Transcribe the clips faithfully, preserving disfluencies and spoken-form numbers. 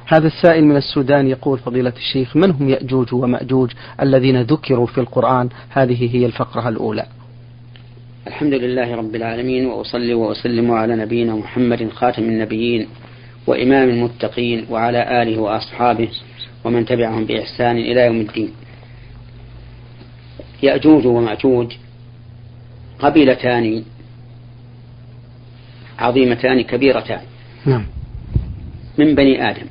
هذا السائل من السودان يقول: فضيلة الشيخ، من هم يأجوج ومأجوج الذين ذكروا في القرآن؟ هذه هي الفقرة الأولى. الحمد لله رب العالمين، وأصلي وأسلم على نبينا محمد خاتم النبيين وإمام المتقين، وعلى آله وأصحابه ومن تبعهم بإحسان إلى يوم الدين. يأجوج ومأجوج قبيلتان عظيمتان كبيرتان نعم. من بني آدم،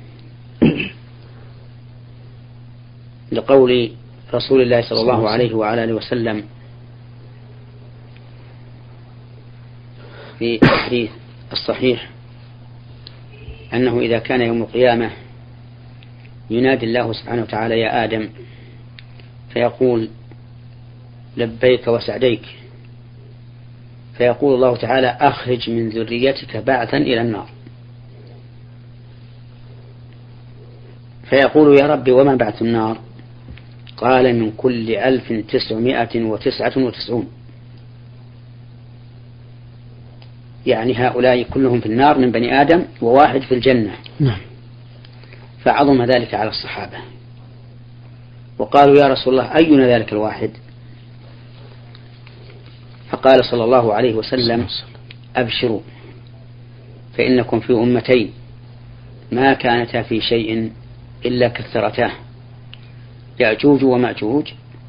لقول رسول الله صلى الله عليه وعلى آله وسلم في الحديث الصحيح أنه إذا كان يوم القيامة ينادي الله سبحانه وتعالى: يا آدم، فيقول: لبيك وسعديك. فيقول الله تعالى: أخرج من ذريتك بعثا إلى النار. فيقول: يا رب، وما بعث النار؟ قال: من كل ألف تسعمائة وتسعة وتسعون. يعني هؤلاء كلهم في النار من بني آدم وواحد في الجنة. نعم. فعظم ذلك على الصحابة، وقالوا: يا رسول الله، أينا ذلك الواحد؟ فقال صلى الله عليه وسلم: أبشروا، فإنكم في أمتين ما كانتا في شيء إلا كثرتاه، يأجوج ومأجوج،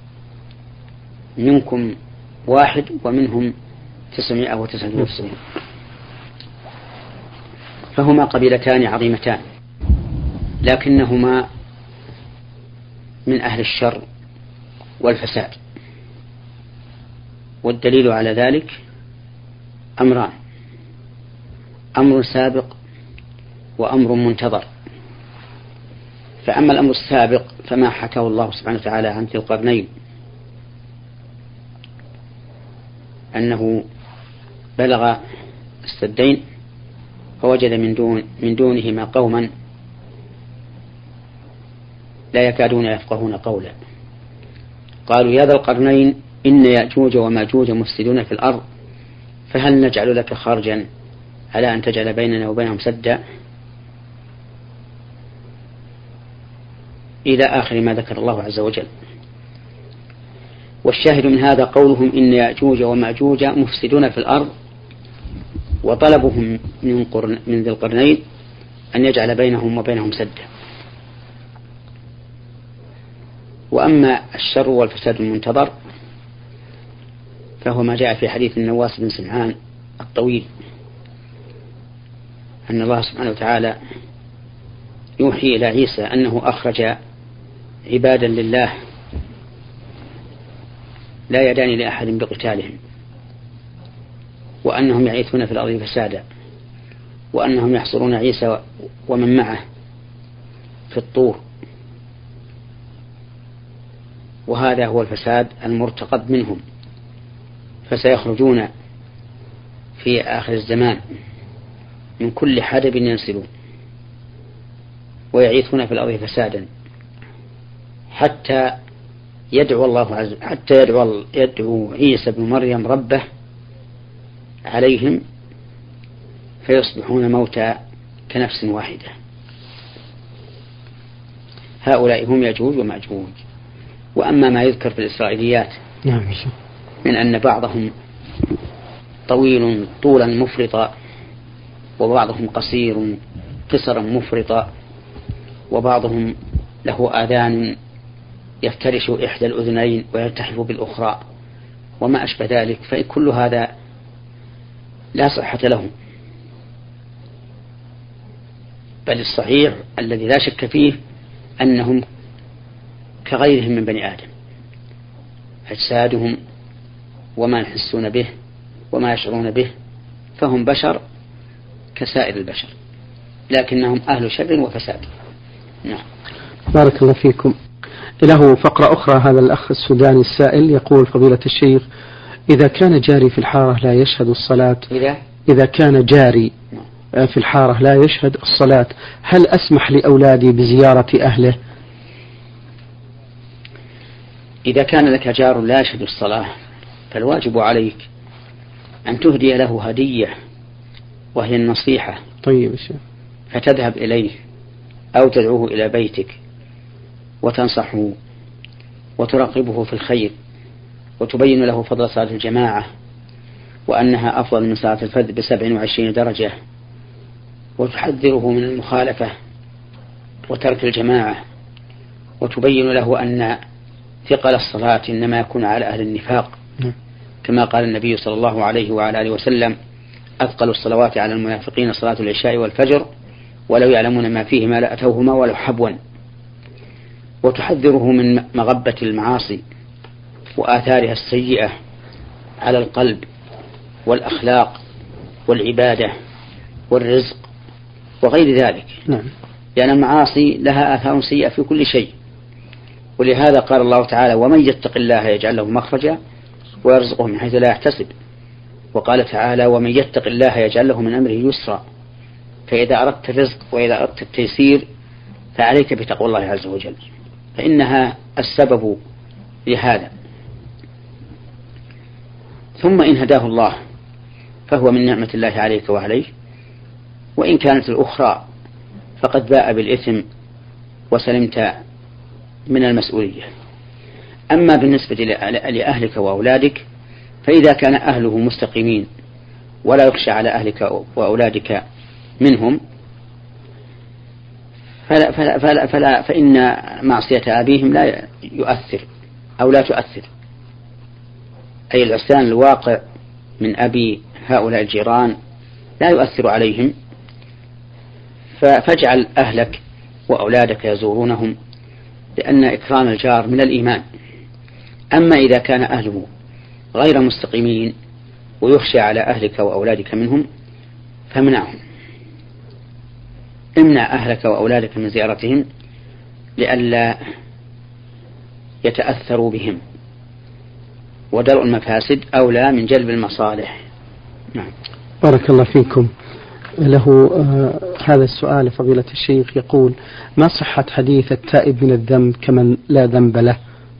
منكم واحد ومنهم تسعمائة وتسعة وتسعين. فهما قبيلتان عظيمتان، لكنهما من أهل الشر والفساد. والدليل على ذلك أمران: أمر سابق وأمر منتظر. فأما الأمر السابق فما حكاه الله سبحانه وتعالى عن ذي القرنين، أنه بلغ السدين فوجد من دون من دونهما قوما لا يكادون يفقهون قولا، قالوا: يا ذا القرنين، إن يأجوج ومأجوج مفسدون في الأرض، فهل نجعل لك خرجا على أن تجعل بيننا وبينهم سدا، إلى آخر ما ذكر الله عز وجل. والشاهد من هذا قولهم: إن يأجوج ومأجوج مفسدون في الأرض، وطلبهم من, قرن من ذي القرنين أن يجعل بينهم وبينهم سدا. وأما الشر والفساد المنتظر فهو ما جاء في حديث النواس بن سمعان الطويل، أن الله سبحانه وتعالى يوحي إلى عيسى أنه أخرج عبادا لله لا يدان لأحد بقتالهم، وأنهم يعيثون في الأرض فسادا، وأنهم يحصرون عيسى ومن معه في الطور. وهذا هو الفساد المرتقب منهم، فسيخرجون في آخر الزمان من كل حدب ينسلون ويعيثون في الأرض فسادا، حتى يدعو الله عز حتى يدعو, يدعو عيسى بن مريم ربه عليهم فيصبحون موتى كنفس واحدة. هؤلاء هم يأجوج ومأجوج. وأما ما يذكر في الإسرائيليات من أن بعضهم طويل طولا مفرطا، وبعضهم قصير قصرا مفرطا، وبعضهم له آذان يفترش إحدى الأذنين ويلتحف بالأخرى وما أشبه ذلك، فكل هذا لا صحة له، بل الصحيح الذي لا شك فيه أنهم كغيرهم من بني آدم، أجسادهم وما يحسون به وما يشعرون به، فهم بشر كسائر البشر، لكنهم أهل شر وفساد. نعم. بارك الله فيكم. له فقرة أخرى. هذا الأخ السوداني السائل يقول: فضيلة الشيخ، إذا كان جاري في الحارة لا يشهد الصلاة إذا إذا كان جاري في الحارة لا يشهد الصلاة، هل أسمح لأولادي بزيارة أهله؟ إذا كان لك جار لا يشهد الصلاة فالواجب عليك أن تهدي له هدية، وهي النصيحة. طيب الشيخ. فتذهب إليه أو تدعوه إلى بيتك وتنصحه وترغبه في الخير وتبين له فضل صلاة الجماعة وأنها أفضل من صلاة الفرد بسبع وعشرين درجة، وتحذره من المخالفة وترك الجماعة، وتبين له أن ثقل الصلاة إنما يكون على أهل النفاق، كما قال النبي صلى الله عليه وعلى آله وسلم: أثقل الصلوات على المنافقين صلاة العشاء والفجر ولو يعلمون ما فيهما لأتوهما ولو حبوا. وتحذره من مغبة المعاصي وآثارها السيئة على القلب والأخلاق والعبادة والرزق وغير ذلك، لأن المعاصي لها آثار سيئة في كل شيء. ولهذا قال الله تعالى: ومن يتق الله يجعل له مخرجا ويرزقه من حيث لا يحتسب. وقال تعالى: ومن يتق الله يجعل له من أمره يسرا. فإذا أردت الرزق وإذا أردت التيسير فعليك بتقوى الله عز وجل، فإنها السبب لهذا. ثم إن هداه الله فهو من نعمة الله عليك وعليه، وإن كانت الأخرى فقد باء بالإثم وسلمت من المسؤولية. أما بالنسبة لأهلك وأولادك فإذا كان أهله مستقيمين ولا يخشى على أهلك وأولادك منهم فلا فلا فلا فلا فإن معصية أبيهم لا يؤثر أو لا تؤثر، أي العصيان الواقع من أبي هؤلاء الجيران لا يؤثر عليهم، فاجعل أهلك وأولادك يزورونهم، لأن إكرام الجار من الإيمان. أما إذا كان أهله غير مستقيمين ويخشى على أهلك وأولادك منهم فامنعهم، امنع أهلك وأولادك من زيارتهم لئلا يتأثروا بهم، ودرء المفاسد أولى من جلب المصالح. نعم. بارك الله فيكم. له آه هذا السؤال فضيلة الشيخ يقول: ما صحة حديث التائب من الذنب كمن لا ذنب له؟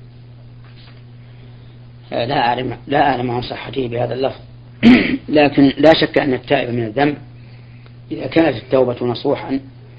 لا أعلم لا أعلم عن صحته بهذا اللفظ، لكن لا شك أن التائب من الذنب إذا كانت التوبة نصوحا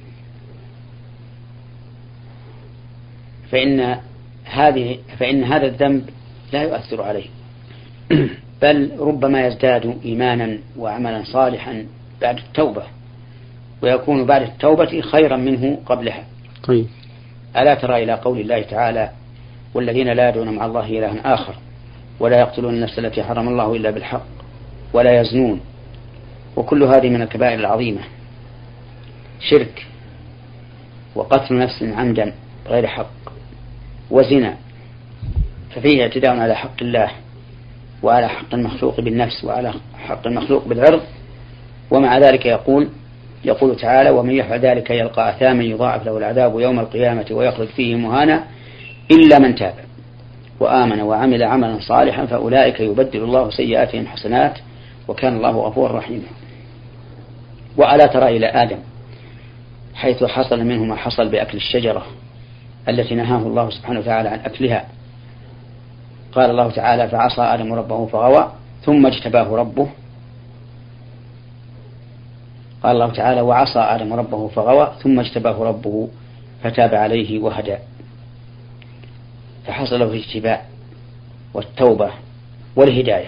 فإن هذه فإن هذا الذنب لا يؤثر عليه، بل ربما يزداد إيمانا وعملا صالحا بعد التوبة، ويكون بعد التوبة خيرا منه قبلها. طيب. ألا ترى إلى قول الله تعالى: والذين لا يدعون مع الله إلها آخر ولا يقتلون النفس التي حرم الله إلا بالحق ولا يزنون. وكل هذه من الكبائر العظيمة، شرك وقتل نفس عمدا غير حق وزنا، ففيه اعتداء على حق الله وعلى حق المخلوق بالنفس وعلى حق المخلوق بالعرض. ومع ذلك يقول يقول تعالى: ومن يفعل ذلك يلقى أثاما يضاعف له العذاب يوم القيامة ويخلد فيه مهانا إلا من تاب وآمن وعمل عملا صالحا فأولئك يبدل الله سيئاتهم حسنات وكان الله غفورا رحيما. وألا ترى إلى آدم حيث حصل منه ما حصل بأكل الشجرة التي نهاه الله سبحانه وتعالى عن أكلها. قال الله تعالى: فعصى آدم ربه فغوى ثم اجتباه ربه. قال الله تعالى: وعصى آدم ربه فغوى ثم اجتباه ربه فتاب عليه وهدى. فحصل له الاجتباء والتوبة والهداية.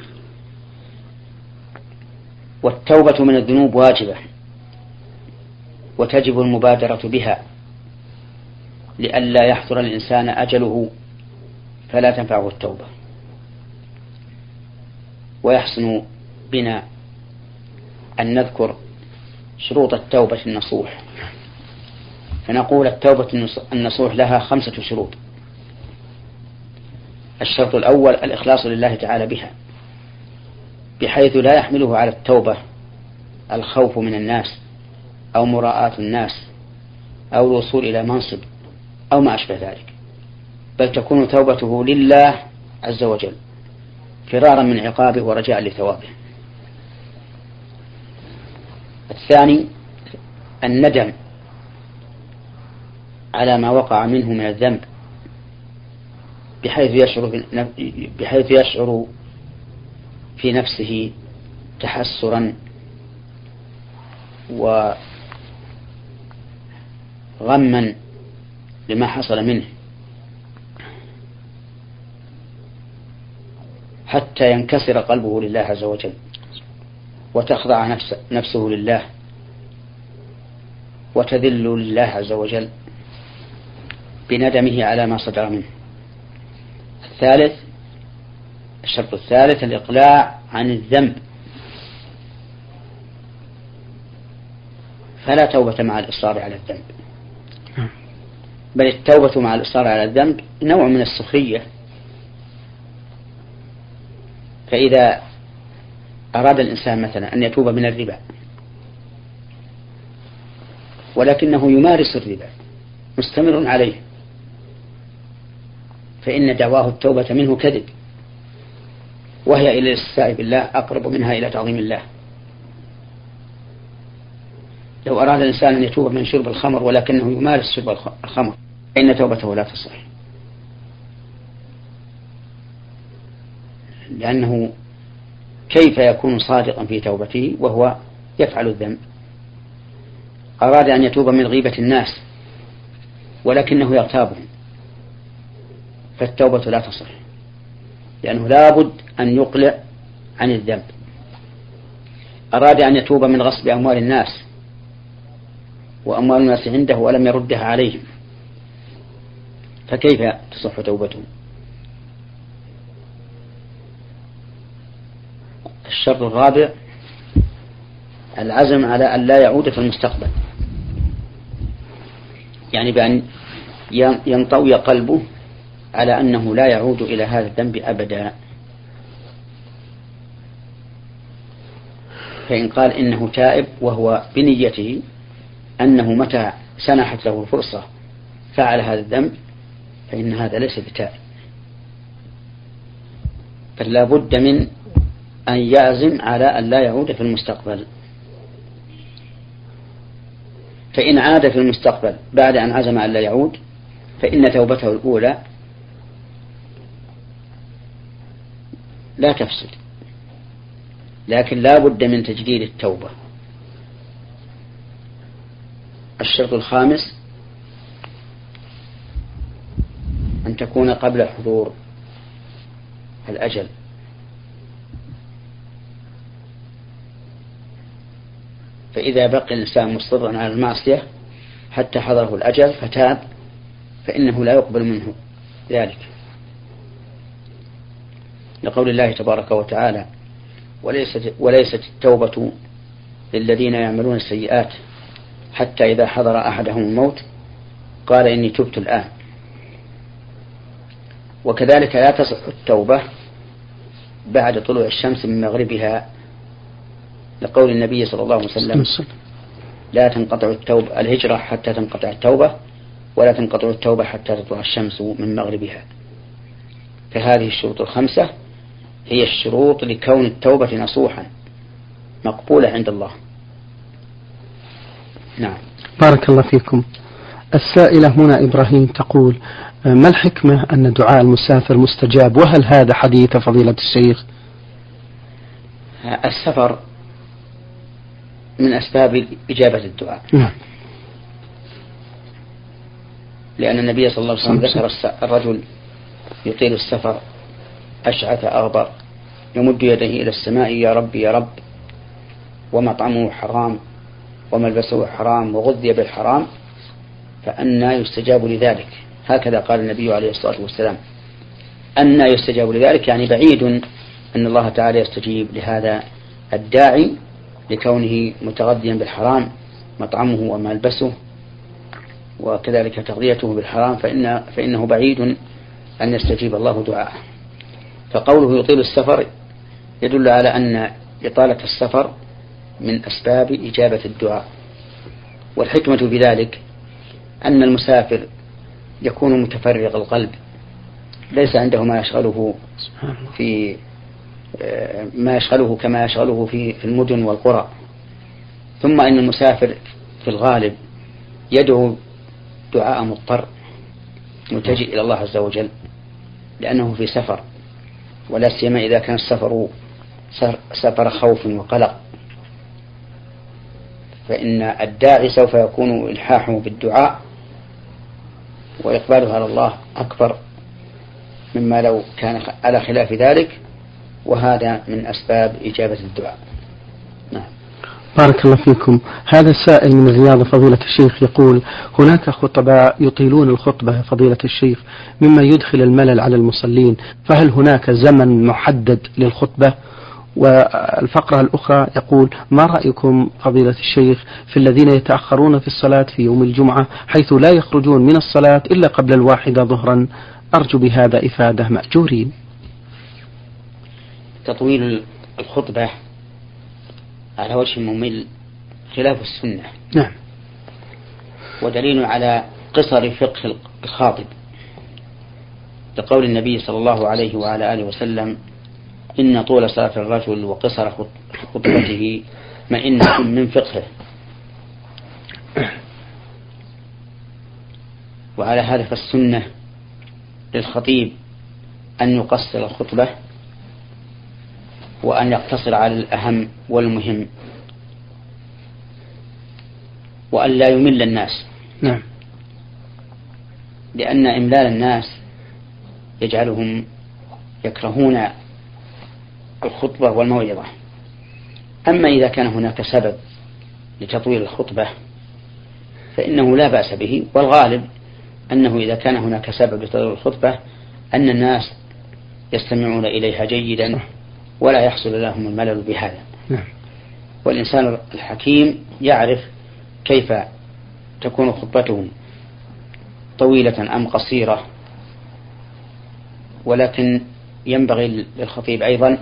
والتوبة من الذنوب واجبة وتجب المبادرة بها لئلا يحضر الإنسان أجله فلا تنفعه التوبة. ويحسن بنا أن نذكر شروط التوبة النصوح، فنقول: التوبة النصوح لها خمسة شروط. الشرط الأول الإخلاص لله تعالى بها، بحيث لا يحمله على التوبة الخوف من الناس أو مراءة الناس أو الوصول إلى منصب أو ما أشبه ذلك، بل تكون توبته لله عز وجل فرارا من عقابه ورجاء لثوابه. الثاني الندم على ما وقع منه من الذنب، بحيث يشعر بحيث يشعر في نفسه تحسرا غما لما حصل منه حتى ينكسر قلبه لله عز وجل وتخضع نفس نفسه لله وتذل لله عز وجل بندمه على ما صدر منه. الثالث الشرط الثالث الإقلاع عن الذنب، فلا توبة مع الإصرار على الذنب، بل التوبة مع الإصرار على الذنب نوع من السخرية. فإذا أراد الإنسان مثلا أن يتوب من الربا ولكنه يمارس الربا مستمر عليه، فإن دعواه التوبة منه كذب، وهي إلى الاستهزاء بالله أقرب منها إلى تعظيم الله. لو أراد الإنسان أن يتوب من شرب الخمر ولكنه يمارس شرب الخمر فإن توبته لا تصح، لأنه كيف يكون صادقا في توبته وهو يفعل الذنب؟ أراد أن يتوب من غيبة الناس ولكنه يغتابهم فالتوبة لا تصح، لأنه لابد أن يقلع عن الذنب. أراد أن يتوب من غصب أموال الناس وأموال الناس عنده ولم يردها عليهم فكيف تصح توبته؟ الشرط الرابع العزم على أن لا يعود في المستقبل، يعني بأن ينطوي قلبه على أنه لا يعود إلى هذا الذنب أبدا. فإن قال إنه تائب وهو بنيته أنه متى سنحت له الفرصة فعل هذا الذنب فإن هذا ليس بتائب، بل لا بد من أن يعزم على أن لا يعود في المستقبل. فإن عاد في المستقبل بعد أن عزم أن لا يعود فإن توبته الأولى لا تفسد، لكن لا بد من تجديد التوبة. الشرط الخامس أن تكون قبل حضور الأجل، فإذا بقي الإنسان مصرا على المعصية حتى حضره الأجل فتاب فإنه لا يقبل منه ذلك، لقول الله تبارك وتعالى وليست, وليست التوبة للذين يعملون السيئات حتى إذا حضر أحدهم الموت قال إني تبت الآن. وكذلك لا تصح التوبة بعد طلوع الشمس من مغربها، لقول النبي صلى الله عليه وسلم لا تنقطع التوبة الهجرة حتى تنقطع التوبة ولا تنقطع التوبة حتى تطلع الشمس من مغربها. فهذه الشروط الخمسة هي الشروط لكون التوبة نصوحا مقبولة عند الله. نعم. بارك الله فيكم. السائلة هنا إبراهيم تقول ما الحكمة أن دعاء المسافر مستجاب، وهل هذا حديث فضيلة الشيخ؟ السفر من أسباب إجابة الدعاء. نعم. لأن النبي صلى الله عليه وسلم ذكر الرجل يطيل السفر أشعث أغبر يمد يديه إلى السماء يا رب يا رب ومطعمه حرام وملبسه حرام وغذي بالحرام فأنى يستجاب لذلك. هكذا قال النبي عليه الصلاة والسلام، أنى يستجاب لذلك، يعني بعيد أن الله تعالى يستجيب لهذا الداعي لكونه متغذيا بالحرام مطعمه وملبسه وكذلك تغذيته بالحرام فإن فإنه بعيد أن يستجيب الله دعاءه. فقوله يطيل السفر يدل على أن إطالة السفر من أسباب إجابة الدعاء. والحكمة في ذلك أن المسافر يكون متفرغ القلب، ليس عنده ما يشغله في ما يشغله كما يشغله في المدن والقرى. ثم إن المسافر في الغالب يدعو دعاء مضطر متجه إلى الله عز وجل لأنه في سفر، ولا سيما إذا كان السفر سفر خوف وقلق، فإن الداعي سوف يكون إلحاحه بالدعاء وإقبالها على الله أكبر مما لو كان على خلاف ذلك، وهذا من أسباب إجابة الدعاء. نعم. بارك الله فيكم. هذا السائل من الرياض فضيلة الشيخ يقول: هناك خطباء يطيلون الخطبة فضيلة الشيخ مما يدخل الملل على المصلين، فهل هناك زمن محدد للخطبة؟ والفقرة الأخرى يقول: ما رأيكم فضيلة الشيخ في الذين يتأخرون في الصلاة في يوم الجمعة حيث لا يخرجون من الصلاة إلا قبل الواحدة ظهرا؟ أرجو بهذا إفادة مأجورين. تطويل الخطبة على وجه ممل خلاف السنة. نعم. ودليل على قصر فقه الخاطب لقول النبي صلى الله عليه وعلى آله وسلم: إن طول صلاة الرجل وقصر خطبته مئنة من فقهه. وعلى هذا فالسنة للخطيب أن يقصر الخطبة وأن يقتصر على الأهم والمهم، وأن لا يمل الناس. نعم. لأن إملال الناس يجعلهم يكرهون الخطبة والموعظة. أما إذا كان هناك سبب لتطويل الخطبة فإنه لا بأس به، والغالب أنه إذا كان هناك سبب لتطويل الخطبة أن الناس يستمعون إليها جيدا ولا يحصل لهم الملل بهذا. نعم. والإنسان الحكيم يعرف كيف تكون خطبته طويلة أم قصيرة، ولكن ينبغي للخطيب أيضا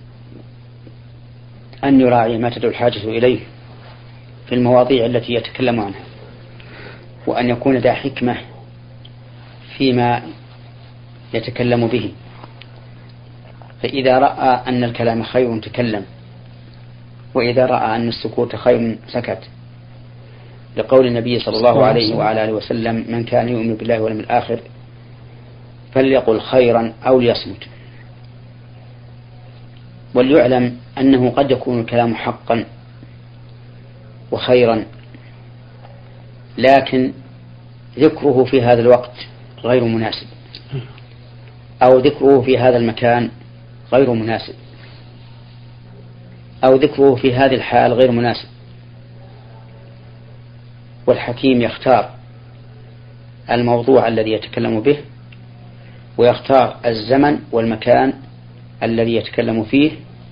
أن يراعي ما تدعو الحاجة إليه في المواضيع التي يتكلم عنها، وأن يكون ذا حكمة فيما يتكلم به. فإذا رأى أن الكلام خير تكلم، وإذا رأى أن السكوت خير سكت، لقول النبي صلى الله عليه وعلى آله وسلم: من كان يؤمن بالله واليوم الآخر فليقل خيرا أو ليصمت. وليعلم أنه قد يكون الكلام حقا وخيرا، لكن ذكره في هذا الوقت غير مناسب، أو ذكره في هذا المكان غير مناسب، أو ذكره في هذه الحال غير مناسب. والحكيم يختار الموضوع الذي يتكلم به، ويختار الزمن والمكان الذي يتكلم فيه،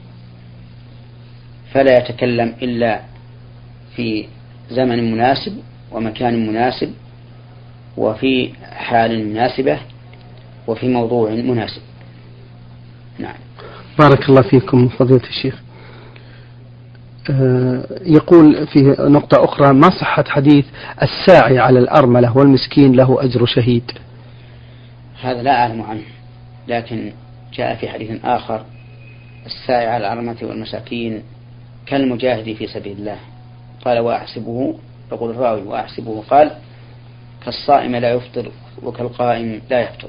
فلا يتكلم إلا في زمن مناسب ومكان مناسب وفي حال مناسبة وفي موضوع مناسب. نعم. بارك الله فيكم فضيلة الشيخ. يقول في نقطة أخرى: ما صحة حديث الساعي على الأرملة والمسكين له أجر شهيد؟ هذا لا أعلم عنه، لكن جاء في حديث آخر: الساعي على الأرملة والمساكين كالمجاهد في سبيل الله. قال: وأحسبه، يقول الراوي: وأحسبه قال: كالصائم لا يفطر وكالقائم لا يفطر.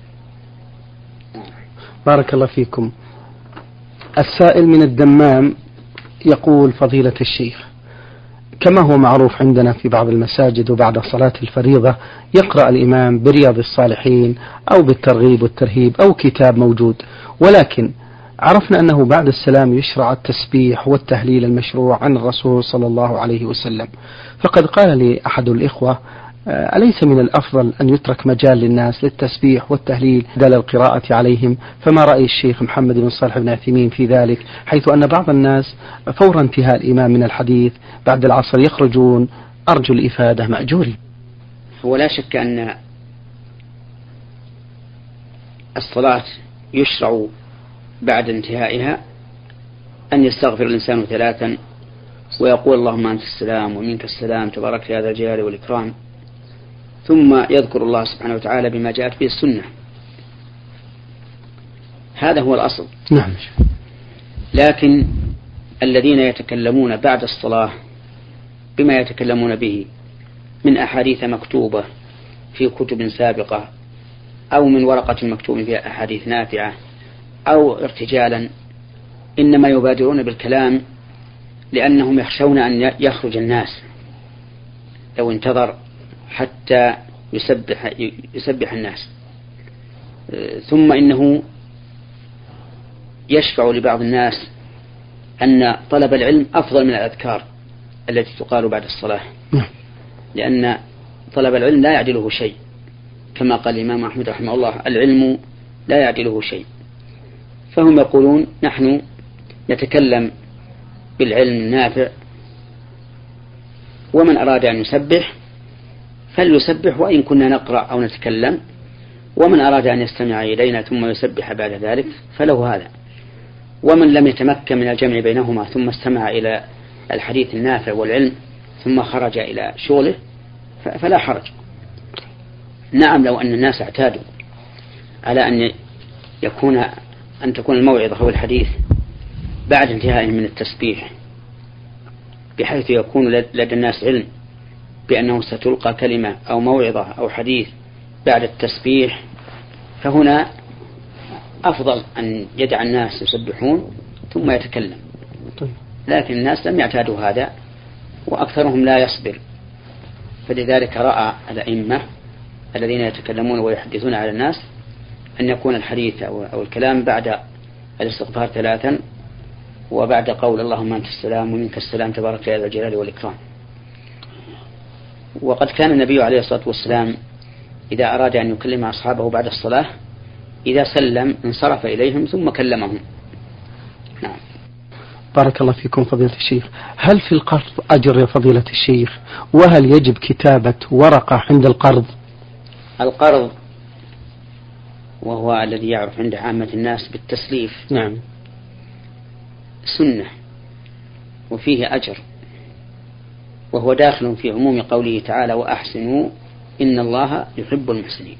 بارك الله فيكم. السائل من الدمام يقول: فضيلة الشيخ، كما هو معروف عندنا في بعض المساجد وبعد صلاة الفريضة يقرأ الإمام برياض الصالحين أو بالترغيب والترهيب أو كتاب موجود، ولكن عرفنا أنه بعد السلام يشرع التسبيح والتهليل المشروع عن الرسول صلى الله عليه وسلم. فقد قال لي أحد الإخوة: أليس من الأفضل أن يترك مجال للناس للتسبيح والتهليل بدل القراءة عليهم؟ فما رأي الشيخ محمد بن صالح بن عثيمين في ذلك، حيث أن بعض الناس فور انتهاء الإمام من الحديث بعد العصر يخرجون؟ أرجو الإفادة مأجوري. ولا شك أن الصلاة يشرع بعد انتهائها أن يستغفر الإنسان ثلاثا ويقول: اللهم أنت السلام ومنك السلام تبارك يا ذا الجلال والإكرام، ثم يذكر الله سبحانه وتعالى بما جاءت به السنة. هذا هو الأصل. نعم. لكن الذين يتكلمون بعد الصلاة بما يتكلمون به من أحاديث مكتوبة في كتب سابقة، أو من ورقة مكتوب فيها أحاديث نافعة، أو ارتجالا، إنما يبادرون بالكلام لأنهم يخشون أن يخرج الناس لو انتظر حتى يسبح, يسبح الناس. ثم إنه يشفع لبعض الناس أن طلب العلم أفضل من الأذكار التي تقال بعد الصلاة، لأن طلب العلم لا يعدله شيء، كما قال الإمام أحمد رحمه الله: العلم لا يعدله شيء. فهم يقولون: نحن نتكلم بالعلم النافع، ومن أراد أن يسبح فليسبح وإن كنا نقرأ أو نتكلم، ومن أراد أن يستمع إلينا ثم يسبح بعد ذلك فله هذا. ومن لم يتمكن من الجمع بينهما ثم استمع إلى الحديث النافع والعلم ثم خرج إلى شغله فلا حرج. نعم، لو أن الناس اعتادوا على أن يكون أن تكون الموعظة أو الحديث بعد انتهائهم من التسبيح، بحيث يكون لدى الناس علم بأنه ستلقى كلمة أو موعظة أو حديث بعد التسبيح، فهنا أفضل أن يدع الناس يسبحون ثم يتكلم. لكن الناس لم يعتادوا هذا، وأكثرهم لا يصبر، فلذلك رأى الأئمة الذين يتكلمون ويحدثون على الناس أن يكون الحديث أو الكلام بعد الاستغفار ثلاثا، وبعد قول اللهم أنت السلام ومنك السلام تبارك يا ذا الجلال والإكرام. وقد كان النبي عليه الصلاة والسلام إذا أراد أن يكلم أصحابه بعد الصلاة إذا سلم انصرف إليهم ثم كلمهم. نعم. بارك الله فيكم فضيلة الشيخ. هل في القرض أجر يا فضيلة الشيخ؟ وهل يجب كتابة ورقة عند القرض؟ القرض وهو الذي يعرف عند عامة الناس بالتسليف، نعم، سنة وفيه أجر، وهو داخل في عموم قوله تعالى: وأحسنوا إن الله يحب المحسنين.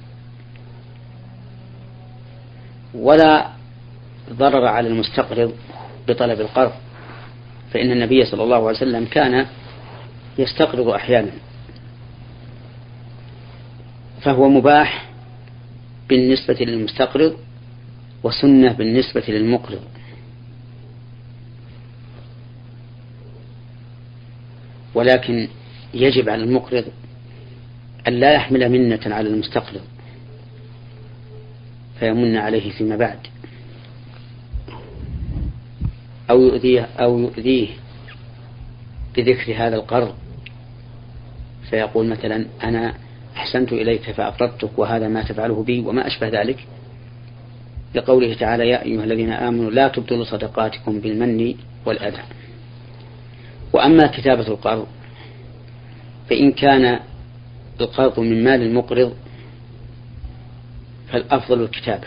ولا ضرر على المستقرض بطلب القرض، فإن النبي صلى الله عليه وسلم كان يستقرض أحيانا، فهو مباح بالنسبة للمستقرض وسنة بالنسبة للمقرض. ولكن يجب على المقرض أن لا يحمل منة على المستقرض فيمن عليه فيما بعد، أو يؤذيه, أو يؤذيه بذكر هذا القرض، فيقول مثلا: أنا أحسنت إليك فأقرضتك وهذا ما تفعله بي، وما أشبه ذلك، لقوله تعالى: يا أيها الذين آمنوا لا تبطلوا صدقاتكم بالمن والأذى. وأما كتابة القرض فإن كان القرض من مال المقرض فالأفضل الكتابة،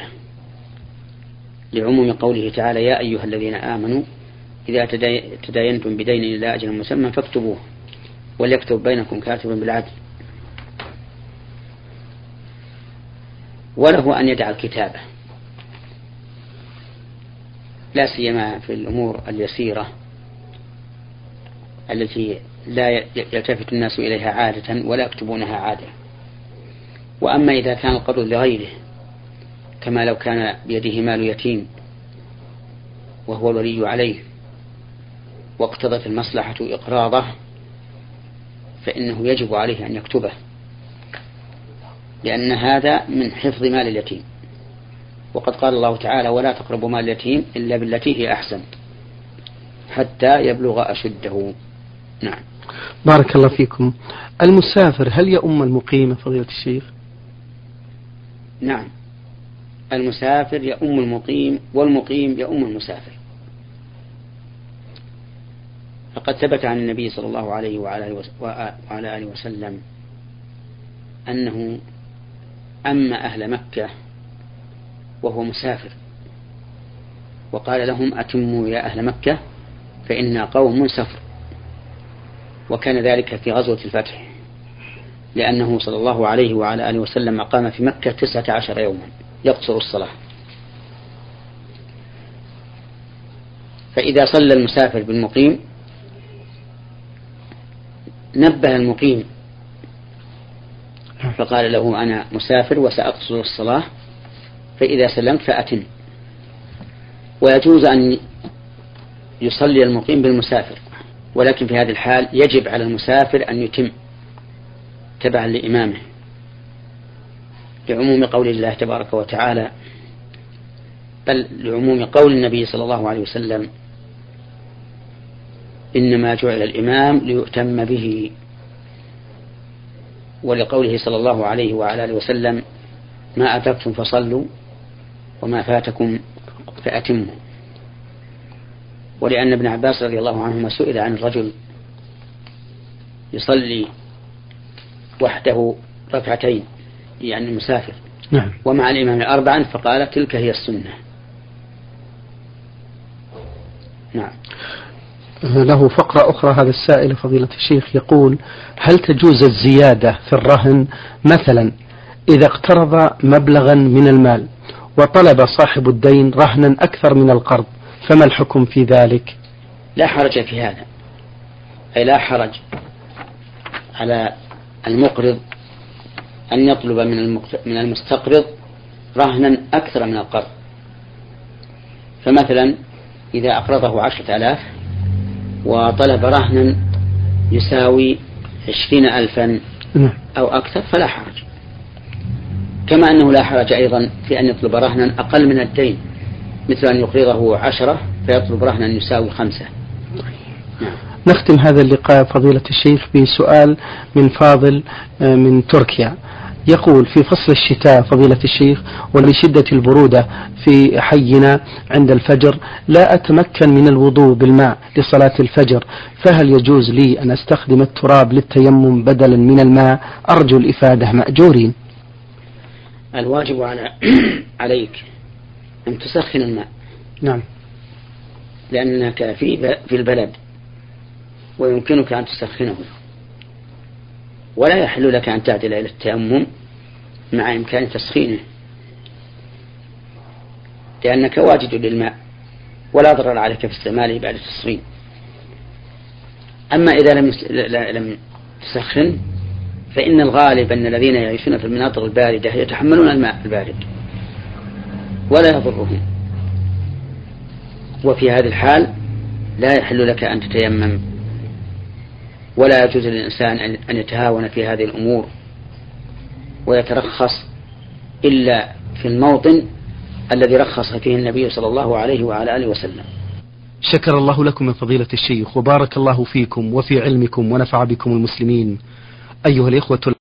لعموم قوله تعالى: يا أيها الذين آمنوا إذا تداينتم بدين إلى أجل مسمى فاكتبوه وليكتب بينكم كاتب بالعدل. وله أن يدع الكتابة، لا سيما في الأمور اليسيرة التي لا يلتفت الناس إليها عادة ولا يكتبونها عادة. وأما إذا كان القرض لغيره، كما لو كان بيده مال يتيم وهو الولي عليه واقتضت المصلحة إقراضه، فإنه يجب عليه أن يكتبه، لأن هذا من حفظ مال اليتيم. وقد قال الله تعالى: ولا تقربوا مال اليتيم إلا بالتي هي أحسن حتى يبلغ أشده. نعم. بارك الله فيكم. المسافر هل يؤم المقيم فضيلة الشيخ؟ نعم، المسافر يؤم المقيم والمقيم يؤم المسافر. فقد ثبت عن النبي صلى الله عليه وعلى آله وسلم أنه أما أهل مكة وهو مسافر، وقال لهم: أتموا يا أهل مكة فإنا قوم سفر. وكان ذلك في غزوة الفتح، لأنه صلى الله عليه وعلى آله وسلم أقام في مكة تسعة عشر يوما يقصر الصلاة. فإذا صلى المسافر بالمقيم نبه المقيم فقال له: أنا مسافر وسأقصر الصلاة، فإذا سلمت فأتم. ويجوز أن يصلي المقيم بالمسافر، ولكن في هذه الحال يجب على المسافر أن يتم تبعا لإمامه، لعموم قول الله تبارك وتعالى، بل لعموم قول النبي صلى الله عليه وسلم: إنما جعل الإمام ليؤتم به، ولقوله صلى الله عليه وعلى آله وسلم: ما أدركتم فصلوا وما فاتكم فأتموا. ولأن ابن عباس رضي الله عنهما سئل عن الرجل يصلي وحده ركعتين، يعني المسافر، نعم. ومع الإمام أربعا، فقال: تلك هي السنة. نعم. له فقرة أخرى هذا السائل فضيلة الشيخ يقول: هل تجوز الزيادة في الرهن؟ مثلا إذا اقترض مبلغا من المال وطلب صاحب الدين رهنا أكثر من القرض، فما الحكم في ذلك؟ لا حرج في هذا، أي لا حرج على المقرض أن يطلب من المستقرض رهنا أكثر من القرض. فمثلا إذا أقرضه عشرة آلاف وطلب رهنا يساوي عشرين ألفا أو أكثر فلا حرج، كما أنه لا حرج أيضا في أن يطلب رهنا أقل من الدين، مثل أن يقرضه عشرة فيطلب رهنا يساوي خمسة. نعم. نختم هذا اللقاء فضيلة الشيخ بسؤال من فاضل من تركيا، يقول: في فصل الشتاء فضيلة الشيخ ولشدة البرودة في حينا عند الفجر لا أتمكن من الوضوء بالماء لصلاة الفجر، فهل يجوز لي أن أستخدم التراب للتيمم بدلا من الماء؟ أرجو الإفادة مأجورين. الواجب على عليك أن تسخن الماء. نعم. لأنك في في البلد ويمكنك أن تسخنه، ولا يحل لك أن تعدل إلى التيمم مع إمكان تسخينه، لأنك واجد للماء ولا ضرر عليك في استعماله بعد التسخين. أما إذا لم لم تسخن فإن الغالب أن الذين يعيشون في المناطق الباردة يتحملون الماء البارد ولا يضرهم، وفي هذه الحال لا يحل لك أن تتيمم، ولا يجوز للإنسان أن يتهاون في هذه الأمور ويترخص إلا في الموطن الذي رخص فيه النبي صلى الله عليه وعلى آله وسلم. شكر الله لكم من فضيلة الشيخ، وبارك الله فيكم وفي علمكم ونفع بكم المسلمين. أيها الإخوة